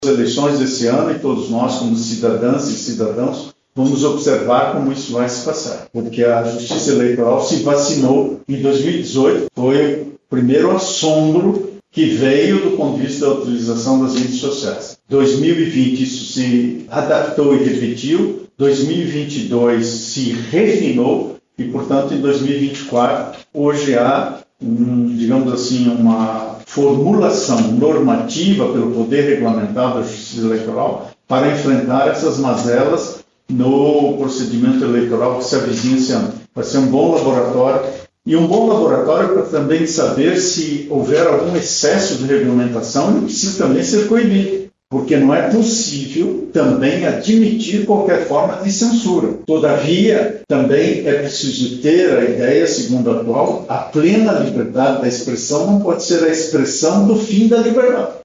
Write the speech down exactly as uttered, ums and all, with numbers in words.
eleições desse ano, e todos nós, como cidadãs e cidadãos, vamos observar como isso vai se passar. Porque a Justiça Eleitoral se vacinou em dois mil e dezoito, foi o primeiro assombro que veio do ponto de vista da utilização das redes sociais. dois mil e vinte isso se adaptou e repetiu, dois mil e vinte e dois se refinou e, portanto, em dois mil e vinte e quatro, hoje há, um, digamos assim, uma formulação normativa pelo poder regulamentado da Justiça Eleitoral para enfrentar essas mazelas no procedimento eleitoral que se avizinha esse ano. Vai ser um bom laboratório, e um bom laboratório para também saber se houver algum excesso de regulamentação e precisa também ser coibido, porque não é possível também admitir qualquer forma de censura. Todavia, também é preciso ter a ideia, segundo a qual a plena liberdade da expressão não pode ser a expressão do fim da liberdade.